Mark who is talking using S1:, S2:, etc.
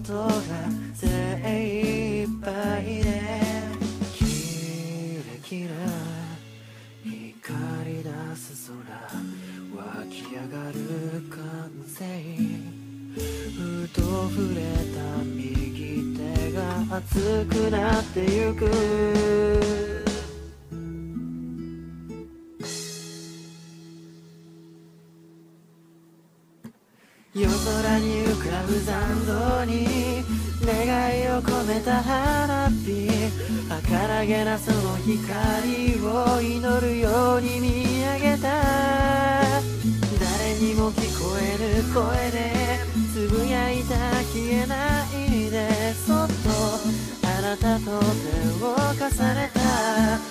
S1: ことが精一杯でキラキラ光り出す空湧き上がる感性ふと触れた右手が熱くなってゆく夜空に浮かぶ残像に願いを込めた花火儚げなその光を祈るように見上げた誰にも聞こえる声でつぶやいた消えないでそっとあなたと手を重ねた